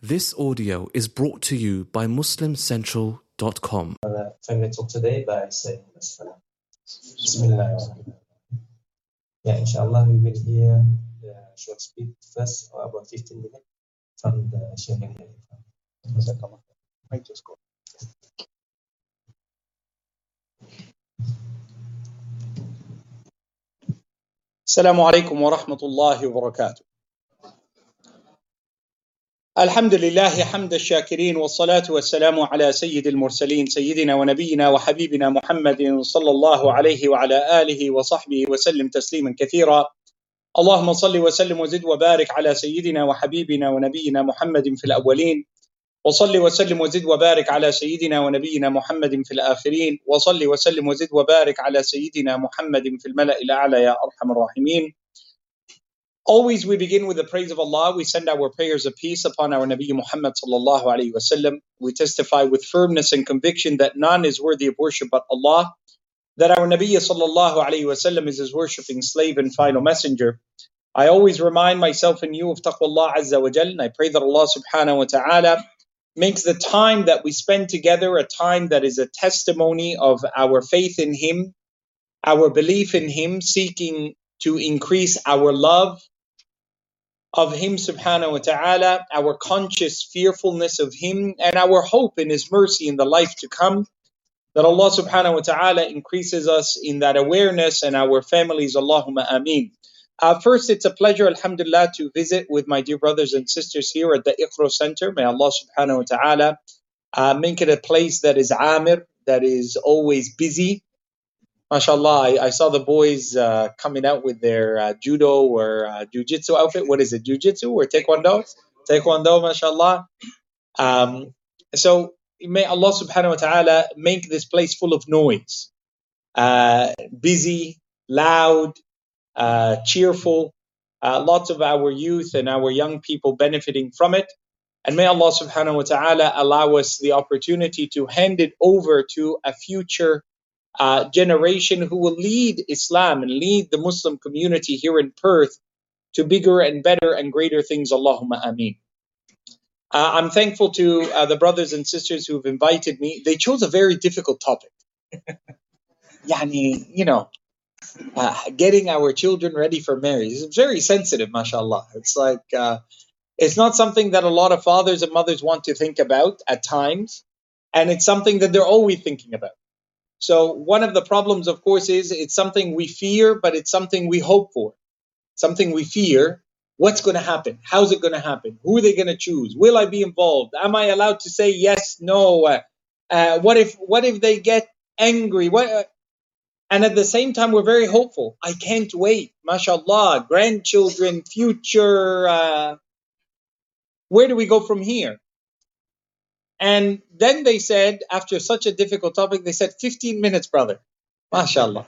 This audio is brought to you by MuslimCentral.com. 5 minutes of today by saying As-salam. Bismillah. Yeah, inshallah, we will hear the short speech first, or about 15 minutes from the Sheikh. I just go. السلام عليكم ورحمة الله وبركاته. الحمد لله حمد الشاكرين والصلاة والسلام على سيد المرسلين سيدنا ونبينا وحبيبنا محمد صلى الله عليه وعلى آله وصحبه وسلم تسليما كثيرا. اللهم صل وسلم وزد وبارك على سيدنا وحبيبنا ونبينا محمد في الأولين، وصل وسلم وزد وبارك على سيدنا ونبينا محمد في الآخرين، وصل وسلم وزد وبارك على سيدنا محمد في الملأ الأعلى يا أرحم الراحمين. Always we begin with the praise of Allah. We send our prayers of peace upon our Nabi Muhammad sallallahu alaihi wasallam. We testify with firmness and conviction that none is worthy of worship but Allah, that our Nabi sallallahu alaihi wasallam is his worshipping slave and final messenger. I always remind myself and you of taqwallah azza wa jal, and I pray that Allah subhanahu wa ta'ala makes the time that we spend together a time that is a testimony of our faith in Him, our belief in Him, seeking to increase our love of Him subhanahu wa ta'ala, our conscious fearfulness of Him, and our hope in His mercy in the life to come, that Allah subhanahu wa ta'ala increases us in that awareness and our families. Allahumma ameen. First, it's a pleasure, alhamdulillah, to visit with my dear brothers and sisters here at the Iqra Center. May Allah subhanahu wa ta'ala make it a place that is amir, that is always busy. MashaAllah, I saw the boys coming out with their judo or jiu-jitsu outfit. What is it, jiu-jitsu or taekwondo? Taekwondo, MashaAllah. So may Allah subhanahu wa ta'ala make this place full of noise. Busy, loud, cheerful. Lots of our youth and our young people benefiting from it. And may Allah subhanahu wa ta'ala allow us the opportunity to hand it over to a future generation who will lead Islam and lead the Muslim community here in Perth to bigger and better and greater things. Allahumma ameen. I'm thankful to the brothers and sisters who've invited me. They chose a very difficult topic. Getting our children ready for marriage. It's very sensitive, mashallah. It's like, it's not something that a lot of fathers and mothers want to think about at times. And it's something that they're always thinking about. So one of the problems, of course, is it's something we fear, but it's something we hope for. Something we fear. What's going to happen? How's it going to happen? Who are they going to choose? Will I be involved? Am I allowed to say yes, no? What if they get angry? And at the same time, we're very hopeful. I can't wait. MashaAllah, grandchildren, future. Where do we go from here? And then they said, after such a difficult topic, they said 15 minutes, brother. MashaAllah.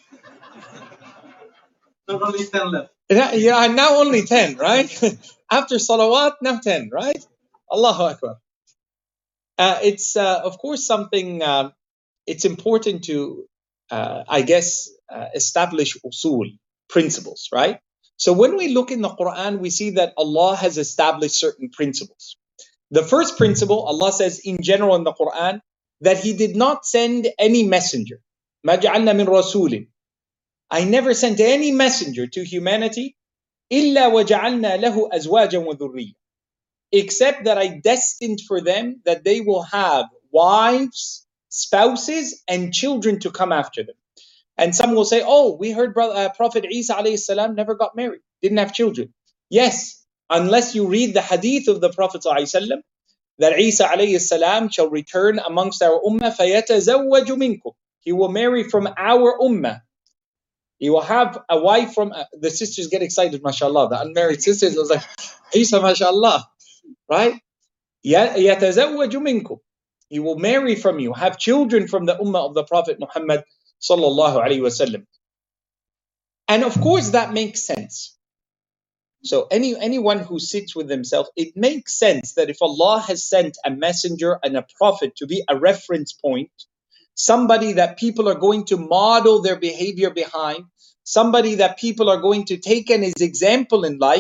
Not only 10 left. Yeah, now only 10, right? After salawat, now 10, right? Allahu Akbar. It's, of course, something, it's important to, establish usul, principles, right? So when we look in the Quran, we see that Allah has established certain principles. The first principle, Allah says in general in the Quran, that He did not send any messenger. مَا جَعَلْنَا مِن رَسُولٍ. I never sent any messenger to humanity إِلَّا وَجَعَلْنَا لَهُ أَزْوَاجًا وَذُرِّيًّا. Except that I destined for them that they will have wives, spouses, and children to come after them. And some will say, oh, we heard Prophet Isa alayhi salam never got married, didn't have children. Yes. Unless you read the hadith of the Prophet ﷺ, that Isa alayhi salam shall return amongst our ummah, فَيَتَزَوَّجُ مِنْكُمْ. He will marry from our ummah. He will have a wife from, the sisters get excited, mashallah. The unmarried sisters, I was like, Isa, mashallah, right? يَتَزَوَّجُ مِنْكُمْ. He will marry from you, have children from the ummah of the Prophet Muhammad sallallahu alayhi wasallam. And of course that makes sense. So anyone who sits with himself, it makes sense that if Allah has sent a messenger and a prophet to be a reference point, somebody that people are going to model their behavior behind, somebody that people are going to take as example in life,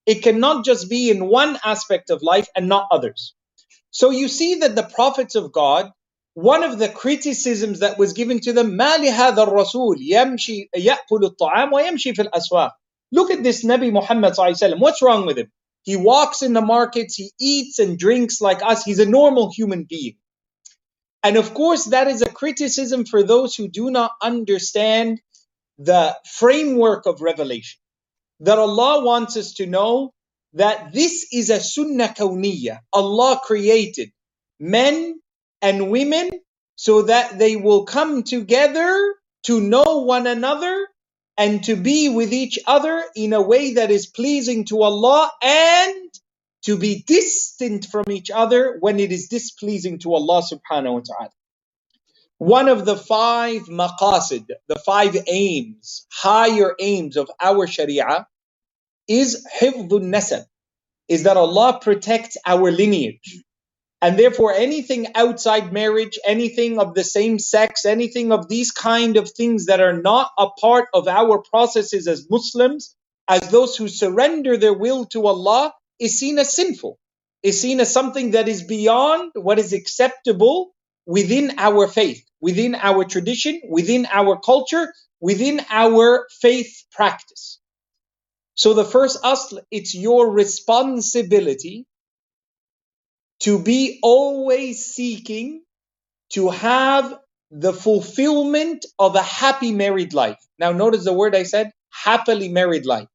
It cannot just be in one aspect of life and not others. So you see that the prophets of God, one of the criticisms that was given to them, مَا لِهَذَا الرَّسُولِ يَمْشِي يَأْكُلُ الطَّعَامَ وَيَمْشِي فِي الْأَسْوَاقِ. Look at this Nabi Muhammad ﷺ. What's wrong with him? He walks in the markets, he eats and drinks like us. He's a normal human being. And of course, that is a criticism for those who do not understand the framework of revelation. That Allah wants us to know that this is a sunnah kawniyya. Allah created men and women so that they will come together to know one another and to be with each other in a way that is pleasing to Allah, and to be distant from each other when it is displeasing to Allah subhanahu wa ta'ala. One of the 5 maqasid, the 5 aims, higher aims of our sharia is hifdhun nasab, is that Allah protects our lineage. And therefore anything outside marriage, anything of the same sex, anything of these kind of things that are not a part of our processes as Muslims, as those who surrender their will to Allah, is seen as sinful, is seen as something that is beyond what is acceptable within our faith, within our tradition, within our culture, within our faith practice. So the first asl, it's your responsibility to be always seeking to have the fulfillment of a happy married life. Now notice the word I said, happily married life.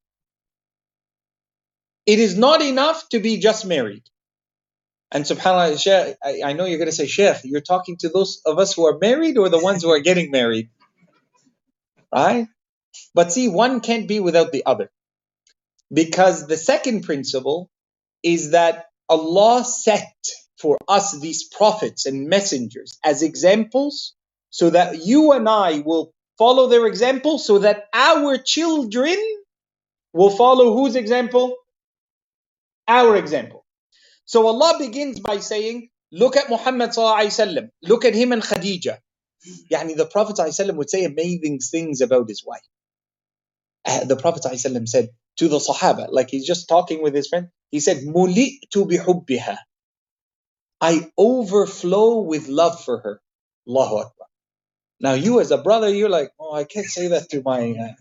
It is not enough to be just married. And subhanAllah, Shaykh, I know you're going to say, Shaykh, you're talking to those of us who are married or the ones who are getting married? Right? But see, one can't be without the other. Because the second principle is that Allah set for us these prophets and messengers as examples so that you and I will follow their example, so that our children will follow whose example? Our example. So Allah begins by saying, look at Muhammad sallallahu alaihi wasallam, look at him and Khadija. Yani the Prophet sallallahu alaihi wasallam would say amazing things about his wife. The Prophet sallallahu alaihi wasallam said to the Sahaba, like he's just talking with his friend, he said, Muli'tu bihubbiha. I overflow with love for her. Allahu Akbar. Now you as a brother, you're like, oh, I can't say that to my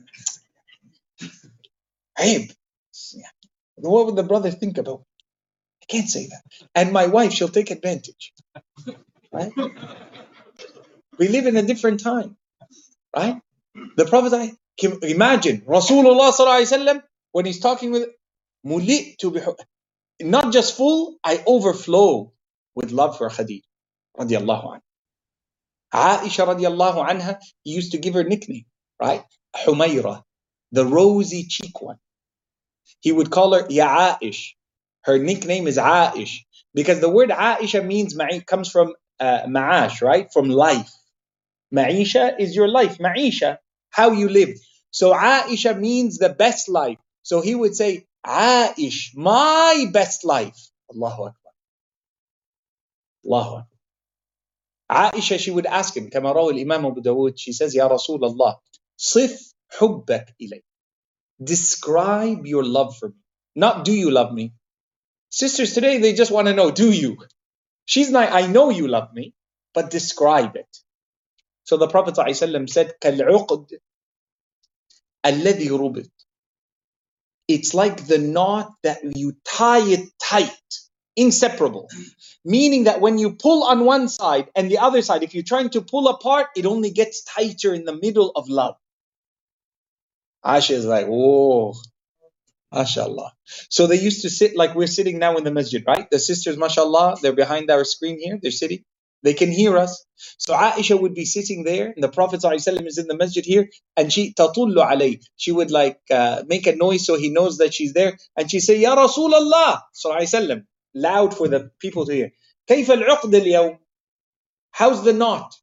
Abe. What would the brother think about? I can't say that. And my wife, she'll take advantage. Right? We live in a different time. Right? The Prophet, imagine, Rasulullah sallallahu alaihi wasallam, when he's talking with, Muli'tu bihubbiha. Not just full, I overflow with love for Khadija radiallahu anha. Aisha radiallahu anha, he used to give her nickname, right? Humayra, the rosy cheek one. He would call her Ya Aish. Her nickname is Aish because the word Aisha means, comes from ma'ash, right? From life. Ma'isha is your life. Ma'isha, how you live. So Aisha means the best life. So he would say, Aish, my best life. Allahu Akbar. Allahu Akbar. Aisha, she would ask him, كما روى الإمام أبو داود, she says, Ya Rasulullah, صف حبك إلي. Describe your love for me. Not do you love me. Sisters today, they just want to know, do you? She's not, I know you love me, but describe it. So the Prophet ﷺ said, كالعقد الذي ربط. It's like the knot that you tie it tight, inseparable. Meaning that when you pull on one side and the other side, if you're trying to pull apart, it only gets tighter in the middle of love. Aisha is like, whoa, mashallah. So they used to sit like we're sitting now in the masjid, right? The sisters, mashallah, they're behind our screen here, they're sitting. They can hear us. So Aisha would be sitting there, and the Prophet ﷺ is in the masjid here, and she tatullu alayh. She would like make a noise so he knows that she's there, and she say, Ya Rasulullah ﷺ, loud for the people to hear. كيف العقد اليوم? How's the knot?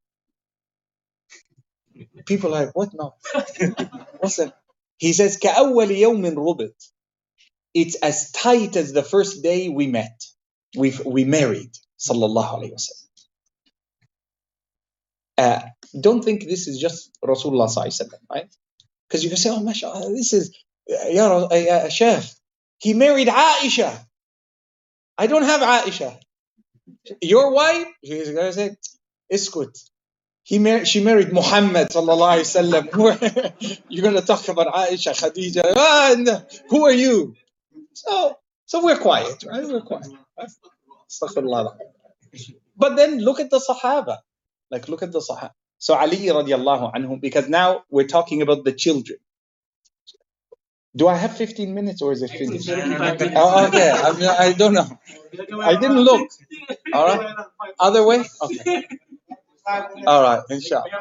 People are like, what knot? What's that? He says, كأول يوم ربط. It's as tight as the first day we met. We married. Sallallahu alayhi wa sallam. Don't think this is just Rasulullah sallallahu alayhi wa sallam, right? Because you can say, oh, mashallah, this is, ya Shaykh, He married Aisha. I don't have Aisha. Your wife? She's going to say, iskut. She married Muhammad sallallahu alaihi wasallam. You're going to talk about Aisha, Khadija. Who are you? So we're quiet, right? We're quiet. Astaghfirullah. But then look at the Sahaba. Look at the Sahaba. So Ali radiallahu anhu, because now we're talking about the children. Do I have 15 minutes or is it finished? Oh, okay. I don't know. I didn't look. All right. Other way? Okay. All right. Inshallah.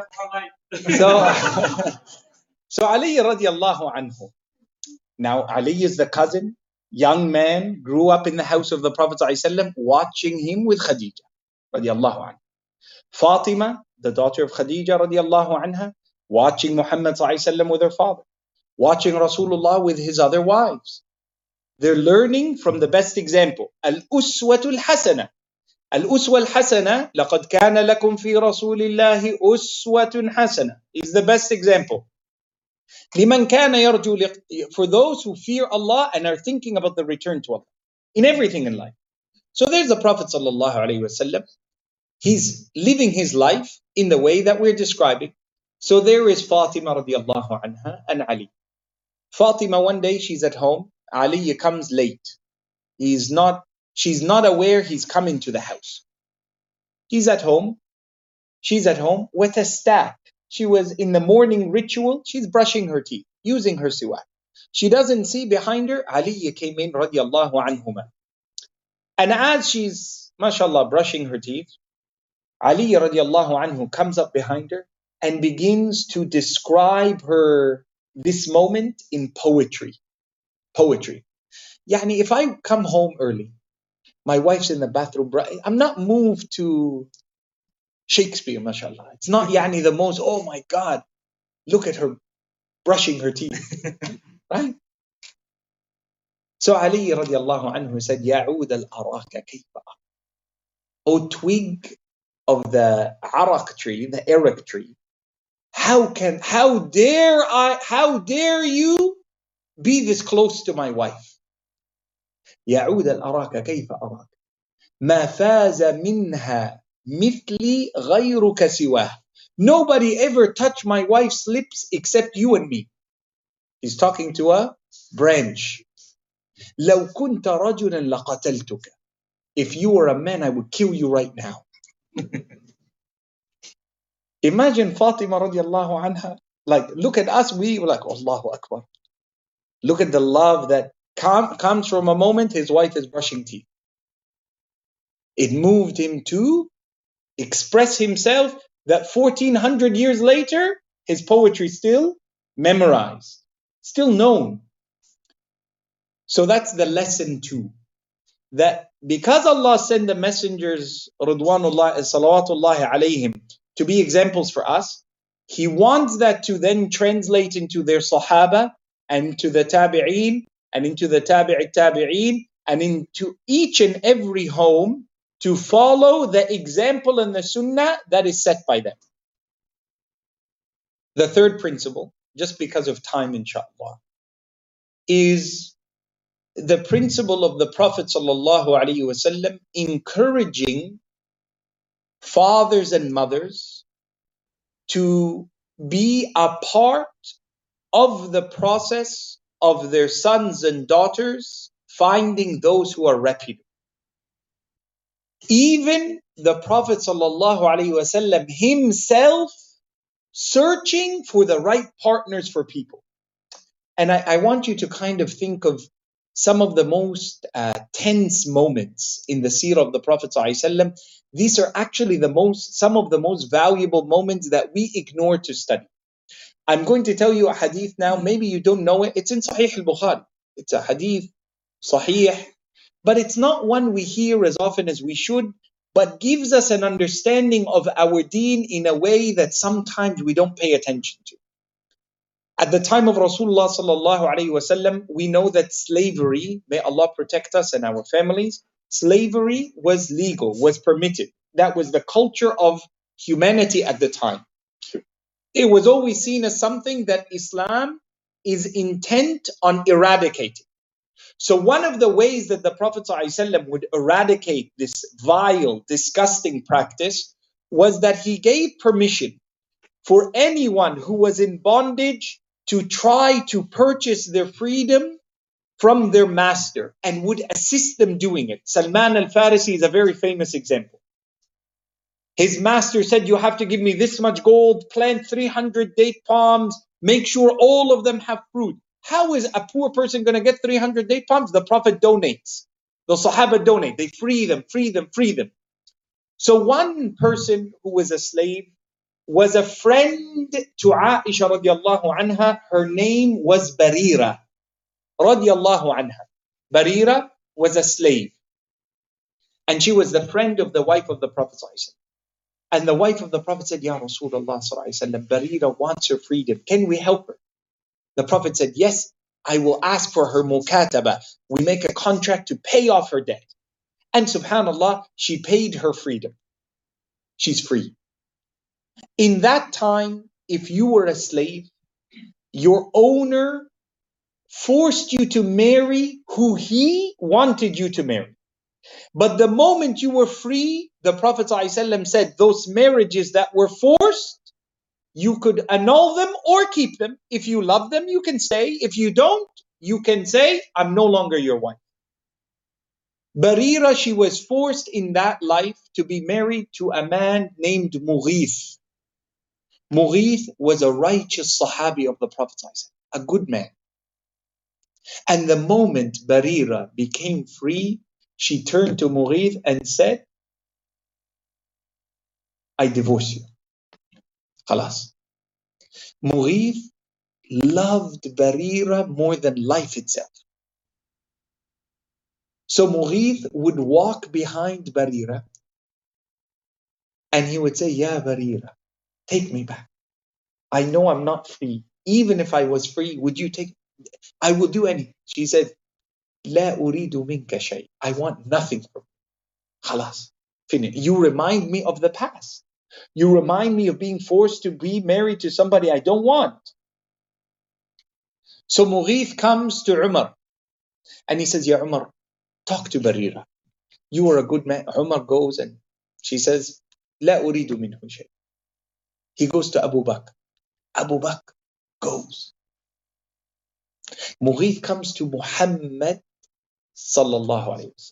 So Ali radiallahu anhu. Now Ali is the cousin, young man, grew up in the house of the Prophet ﷺ, watching him with Khadija radiallahu anha. Fatima, the daughter of Khadija radiallahu anha, watching Muhammad ﷺ with her father, watching Rasulullah with his other wives. They're learning from the best example. Al-Uswatul Hasana. Al-Uswa al-Hasana, لَقَدْ كَانَ لَكُمْ فِي رَسُولِ اللَّهِ أُسْوَةٌ حَسَنَةٌ is the best example. لِمَنْ كَانَ يَرْجُو for those who fear Allah and are thinking about the return to Allah in everything in life. So there's the Prophet sallallahu alaihi wasallam. He's living his life in the way that we're describing. So there is Fatima radiallahu anha and Ali. Fatima, one day she's at home. Ali comes late. She's not aware he's coming to the house. He's at home. She's at home with a stack. She was in the morning ritual. She's brushing her teeth, using her siwak. She doesn't see behind her. Ali came in radiallahu anhuma. And as she's, mashallah, brushing her teeth, Ali radiallahu anhu comes up behind her and begins to describe this moment in poetry. Poetry. Yani if I come home early, my wife's in the bathroom, I'm not moved to Shakespeare, mashallah. It's not yani the most, oh my God, look at her brushing her teeth. Right? So Ali radiallahu anhu said, Ya'ud al-araka kayfa. O twig of the arak tree, the arak tree, how dare you be this close to my wife? يعود الأراك كيف أراك ما فاز منها مثلي غيرك سواه. Nobody ever touched my wife's lips except you and me. He's talking to a branch. لو كنت رجلا لقتلتك. If you were a man, I would kill you right now. Imagine Fatima radiallahu anha. Look at us, we were like, Allahu Akbar. Look at the love that comes from a moment his wife is brushing teeth. It moved him to express himself that 1400 years later, his poetry still memorized, still known. So that's the lesson too. That because Allah sent the messengers, Ridwanullah and Salawatullahi alayhim, to be examples for us, He wants that to then translate into their Sahaba and to the Tabi'een and into the Tabi'een and into each and every home to follow the example and the Sunnah that is set by them. The third principle, just because of time inshallah, is the principle of the Prophet ﷺ encouraging fathers and mothers to be a part of the process of their sons and daughters finding those who are reputable. Even the Prophet ﷺ himself searching for the right partners for people. And I want you to kind of think of some of the most tense moments in the seerah of the Prophet ﷺ. These are actually some of the most valuable moments that we ignore to study. I'm going to tell you a hadith now. Maybe you don't know it. It's in Sahih al-Bukhari. It's a hadith, Sahih, but it's not one we hear as often as we should, but gives us an understanding of our deen in a way that sometimes we don't pay attention to. At the time of Rasulullah sallallahu alaihi wasallam, we know that slavery, may Allah protect us and our families, slavery was legal, was permitted. That was the culture of humanity at the time. It was always seen as something that Islam is intent on eradicating. So one of the ways that the Prophet ﷺ would eradicate this vile, disgusting practice was that he gave permission for anyone who was in bondage to try to purchase their freedom from their master and would assist them doing it. Salman al-Farisi is a very famous example. His master said, you have to give me this much gold, plant 300 date palms, make sure all of them have fruit. How is a poor person going to get 300 date palms? The Prophet donates. The Sahaba donate. They free them, free them, free them. So one person who was a slave was a friend to Aisha radiallahu anha. Her name was Barira radiallahu anha. Barira was a slave. And she was the friend of the wife of the Prophet ﷺ. And the wife of the Prophet said, Ya Rasulullah ﷺ, Barira wants her freedom. Can we help her? The Prophet said, yes, I will ask for her mukataba. We make a contract to pay off her debt. And subhanAllah, she paid her freedom. She's free. In that time, if you were a slave, your owner forced you to marry who he wanted you to marry. But the moment you were free, the Prophet ﷺ said those marriages that were forced, you could annul them or keep them. If you love them, you can stay. If you don't, you can say, I'm no longer your wife. Barira, she was forced in that life to be married to a man named Mughith. Mughith was a righteous Sahabi of the Prophet ﷺ, a good man. And the moment Barira became free, she turned to Mughith and said, I divorce you. Khalas. Mughith loved Barira more than life itself. So Mughith would walk behind Barira and he would say, Ya Barira, take me back. I know I'm not free. Even if I was free, would you take me? I will do anything. She said, La uridu minka shay. I want nothing from you. Khalas. Finish. You remind me of the past. You remind me of being forced to be married to somebody I don't want. So Mughith comes to Umar and he says, Ya Umar, talk to Barira. You are a good man. Umar goes and she says, La uridu minhu shay. He goes to Abu Bakr. Abu Bakr goes. Mughith comes to Muhammad sallallahu alayhi wa sallam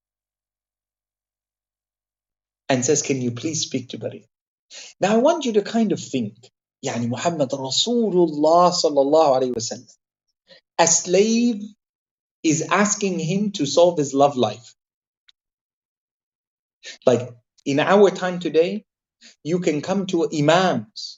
and says, can you please speak to Barira? Now I want you to kind of think, Yani Muhammad Rasulullah sallallahu alayhi wa sallam, a slave is asking him to solve his love life. Like in our time today, you can come to imams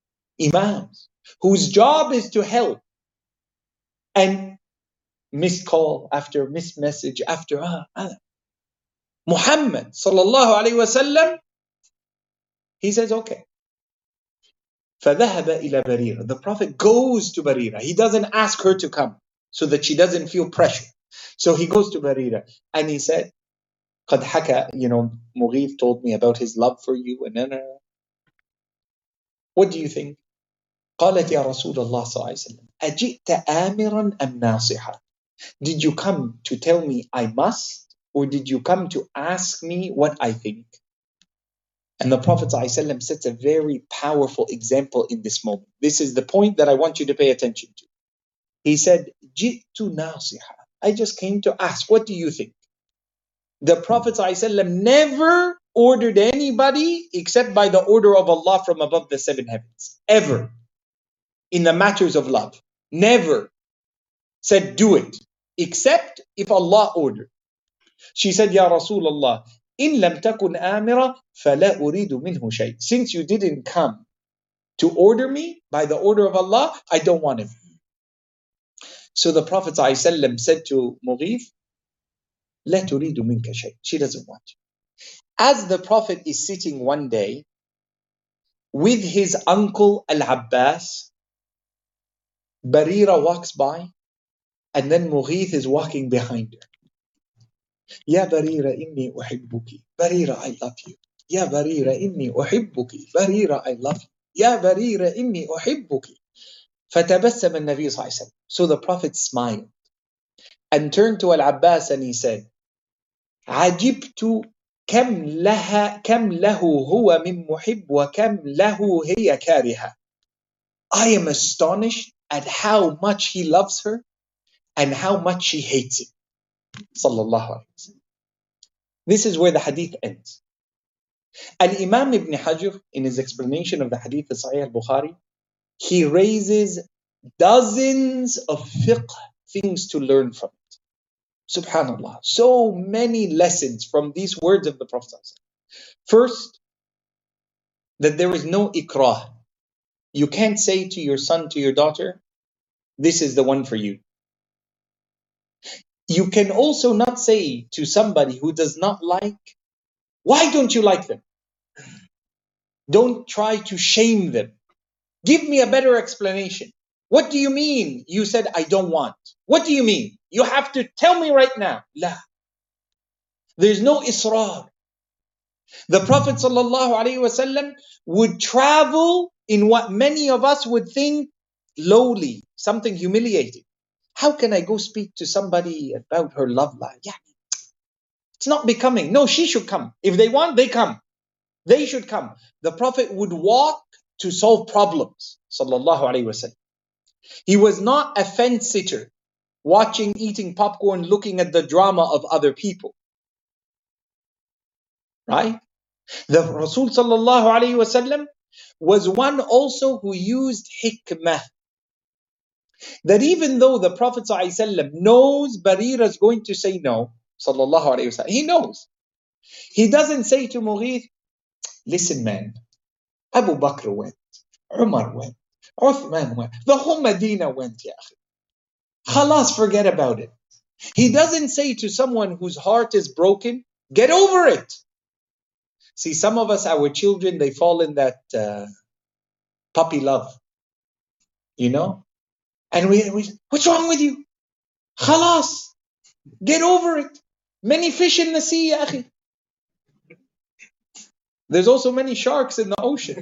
whose job is to help, and missed call after missed message after Muhammad sallallahu alayhi wa sallam, he says, okay. فَذَهَبَ إِلَى بَرِيرَ. The Prophet goes to Barira. He doesn't ask her to come so that she doesn't feel pressure. So he goes to Barira and he said, قَدْ حَكَى, Mughith told me about his love for you. And what do you think? قالت يا رسول الله صلى الله عليه وسلم أجئت آمرا أم ناصحا. Did you come to tell me I must, or did you come to ask me what I think? And the Prophet ﷺ sets a very powerful example in this moment. This is the point that I want you to pay attention to. He said, جئت ناصحا. I just came to ask, what do you think? The Prophet ﷺ never ordered anybody except by the order of Allah from above the seven heavens. Ever. In the matters of love. Never said do it. Except if Allah ordered. She said, Ya Rasulullah, in lam takun amira, fala uridu minhu shay. Since you didn't come to order me by the order of Allah, I don't want him. So the Prophet ﷺ said to Mughith, La turidu minka shay. She doesn't want you. As the Prophet is sitting one day with his uncle Al-Abbas, Barira walks by, and then Mughith is walking behind her. Ya Barira inni uhibbuki. Barira, I love you. Ya Barira inni uhibbuki. Barira, I love you. Ya Barira inni uhibbuki. فَتَبَسَّمَ النَّبِيُّ صَلَّى اللَّهُ عَلَيْهِ وسلم. So the Prophet smiled. and turned to Al-Abbas and he said, عجبت كم له هو من محب وكم له هي كارهة. I am astonished at how much he loves her and how much she hates it. Sallallahu Alaihi Wasallam. This is where the hadith ends. Al-Imam Ibn Hajar, in his explanation of the hadith of Sahih al-Bukhari, he raises dozens of fiqh things to learn from it. Subhanallah. So many lessons from these words of the Prophet. First, that there is no ikrah. You can't say to your son, to your daughter, this is the one for you. You can also not say to somebody who does not like, why don't you like them? Don't try to shame them. Give me a better explanation. What do you mean? You said, I don't want. What do you mean? You have to tell me right now. La. There's no israr. The Prophet ﷺ would travel in what many of us would think lowly, something humiliating. How can I go speak to somebody about her love life? Yeah, it's not becoming. No, she should come. If they want, they come. They should come. The Prophet would walk to solve problems. Sallallahu Alaihi Wasallam. He was not a fence sitter, watching, eating popcorn, looking at the drama of other people. Right? The Rasul Sallallahu Alaihi Wasallam was one also who used hikmah. That even though the Prophet ﷺ knows Barira is going to say no, Sallallahu Alaihi Wasallam, he knows. He doesn't say to Mughith, listen man, Abu Bakr went, Umar went, Uthman went, the whole Medina went, ya akhi. Khalas, forget about it. He doesn't say to someone whose heart is broken, get over it. See, some of us, our children, they fall in that puppy love, you know? And we, what's wrong with you? Khalas, get over it. Many fish in the sea, ya akhi. There's also many sharks in the ocean.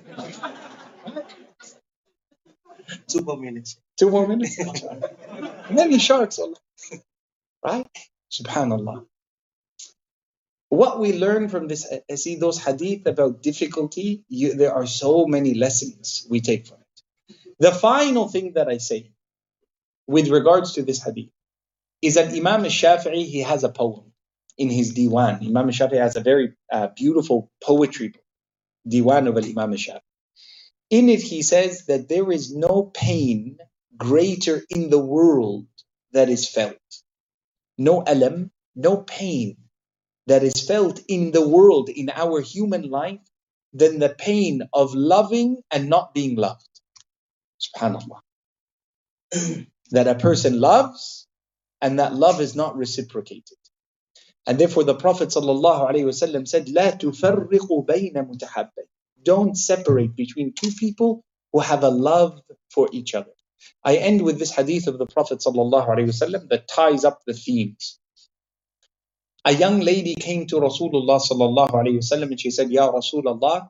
2 more minutes. 2 more minutes. Many sharks, right? Subhanallah. What we learn from this, see those hadith about difficulty, there are so many lessons we take from it. The final thing that I say with regards to this hadith is that Imam al-Shafi'i, he has a poem in his Diwan. Imam al-Shafi'i has a very beautiful poetry book, Diwan of Imam al-Shafi'i. In it he says that there is no pain greater in the world that is felt. No alam, no pain that is felt in the world, in our human life, than the pain of loving and not being loved. Subhanallah. That a person loves and that love is not reciprocated. And therefore the Prophet ﷺ said, لا تفرقوا بين متحابين. Don't separate between two people who have a love for each other. I end with this hadith of the Prophet ﷺ that ties up the themes. A young lady came to Rasulullah ﷺ and she said, Ya Rasulullah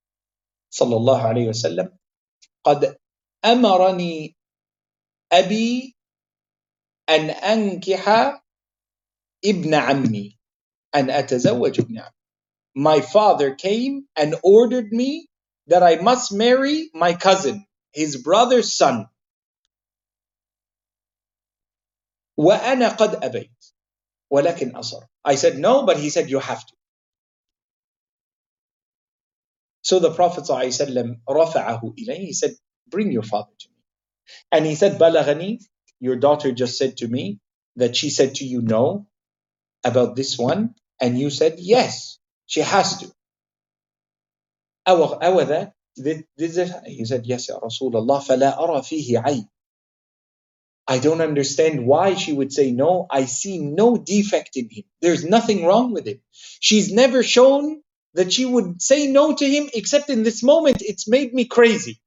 ﷺ, قد أمرني أبي أن أنكح ابن عمي أن أتزوج ابن عمي. My father came and ordered me that I must marry my cousin, his brother's son. وأنا قد أبيت ولكن أصر. I said no, but he said you have to. So the Prophet ﷺ رفعه إليه. He said, bring your father to me. And he said, بلغني, your daughter just said to me that she said to you no about this one, and you said yes, she has to. أو ذا, he said yes يا رسول الله فلا أرى فيه عيب. I don't understand why she would say no. I see no defect in him. There's nothing wrong with him. She's never shown that she would say no to him, except in this moment, it's made me crazy.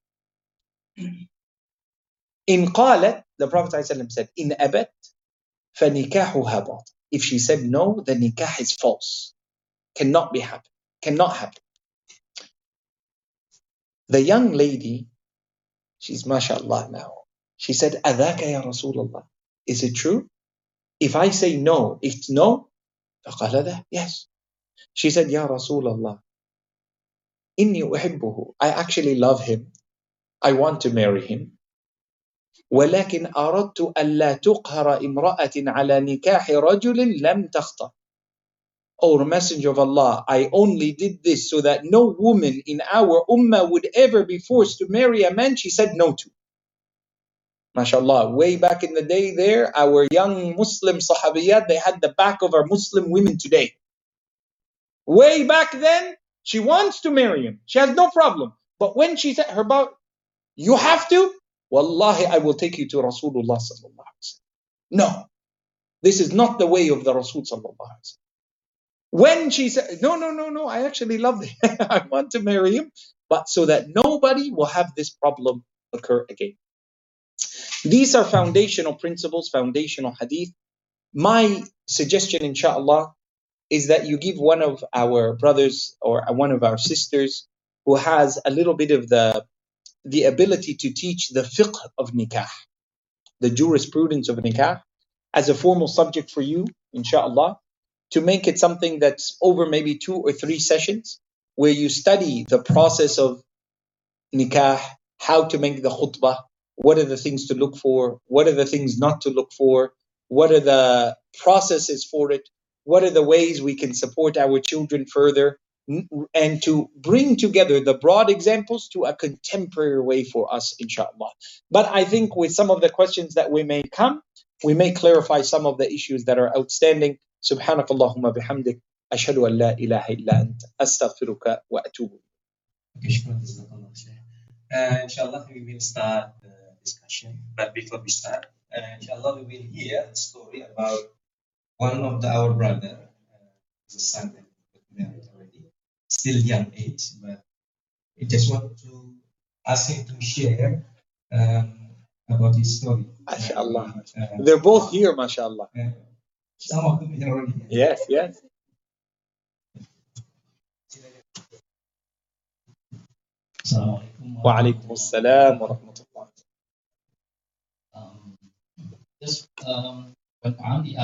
In قالت, the Prophet ﷺ said, in أبت فنكاحها باطل. If she said no, the nikah is false. Cannot be happen. Cannot happen. The young lady, she's mashallah now. She said, أذاك يا رسول الله. Is it true? If I say no, it's no. فقال له, yes. She said, Ya Rasulullah, inni uhibbuhu. I actually love him. I want to marry him. ولكن أردت ألا تقهر امرأة على نكاح رجل لم تخطب. Oh, Messenger of Allah, I only did this so that no woman in our ummah would ever be forced to marry a man she said no to. MashaAllah, way back in the day there, our young Muslim sahabiyat, they had the back of our Muslim women today. Way back then, she wants to marry him. She has no problem. But when she said her about, you have to, Wallahi, I will take you to Rasulullah sallallahu alaihi wasallam. No, this is not the way of the Rasul sallallahu alaihi wasallam. When she said, no, I actually love him. I want to marry him, but so that nobody will have this problem occur again. These are foundational principles, foundational hadith. My suggestion, inshallah, is that you give one of our brothers or one of our sisters who has a little bit of the ability to teach the fiqh of nikah, the jurisprudence of nikah, as a formal subject for you, inshallah, to make it something that's over maybe 2 or 3 sessions, where you study the process of nikah, how to make the khutbah, what are the things to look for, what are the things not to look for, what are the processes for it, what are the ways we can support our children further, and to bring together the broad examples to a contemporary way for us, inshallah. But I think with some of the questions that we may come, we may clarify some of the issues that are outstanding. Subhanakallahumma bihamdik, ashhadu an la ilaha illa ant, astaghfiruka wa atubu. Inshallah, we will start the discussion. But before we start, inshallah, we will hear a story about one of our brother, the son that got married already, still young age, but I just want to ask him to share about his story. MashaAllah. They're both here, MashaAllah. Some of them are already here. Yes. Wa alaikum assalam wa rahmatullah. Just when I'm the